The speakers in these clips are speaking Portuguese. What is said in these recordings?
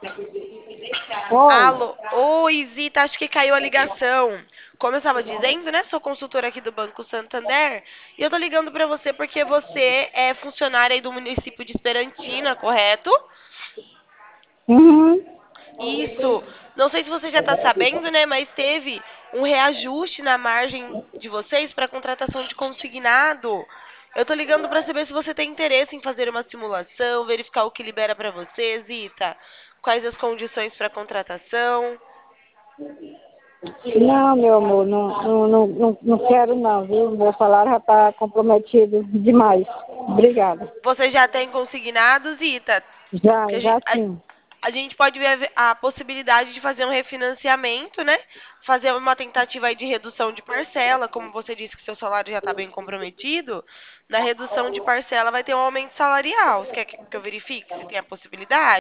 Oi. Alô, oi Zita, acho que caiu a ligação. Como eu estava dizendo, né? Sou consultora aqui do Banco Santander e eu tô ligando para você porque você é funcionária aí do município de Esperantina, correto? Uhum. Isso. Não sei se você já está sabendo, né? Mas teve um reajuste na margem de vocês para contratação de consignado. Eu tô ligando para saber se você tem interesse em fazer uma simulação, verificar o que libera para você, Zita. Quais as condições para contratação? Não, meu amor, não quero não, viu? Meu salário já está comprometido demais. Obrigada. Você já tem consignados, Ita? Já, Porque já sim. a gente pode ver a possibilidade de fazer um refinanciamento, né? Fazer uma tentativa aí de redução de parcela, como você disse que seu salário já está bem comprometido. Na redução de parcela vai ter um aumento salarial. Você quer que eu verifique se tem a possibilidade?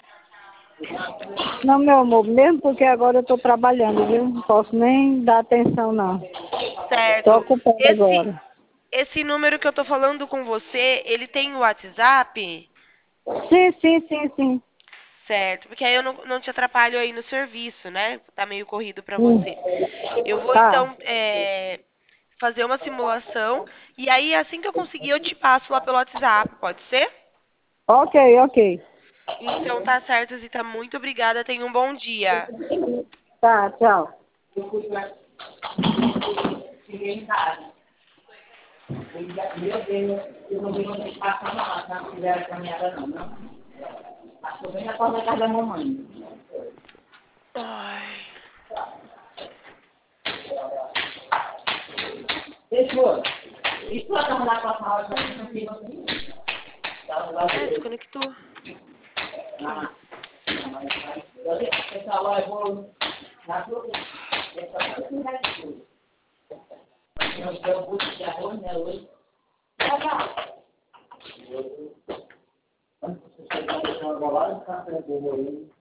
Não, meu amor, mesmo porque agora eu estou trabalhando, viu? Não posso nem dar atenção, não. Estou Certo. ocupada Esse, agora. esse número que eu tô falando com você, ele tem o WhatsApp? Sim, sim, sim, sim. Certo, porque aí eu não te atrapalho aí no serviço, né? Tá meio corrido pra Hum. você. Eu vou Tá. então fazer uma simulação e aí assim que eu conseguir eu te passo lá pelo WhatsApp, pode ser? Ok, ok. Então tá certo, Zita. Muito obrigada. Tenha um bom dia. Tá, tchau. Meu Deus, eu não vi vocês passando lá, se não fizeram caminhada não. Passou bem na porta da casa da mamãe. Ai, Fechou. Isso lá tava lá com a sala, não fiz assim. Tava lá desconectou. Aqui, ó. essa lá eu vou na sua. Eu quero um pouco de arroz, né, hoje. Quando você chegar, deixa uma bolada, café boa aí.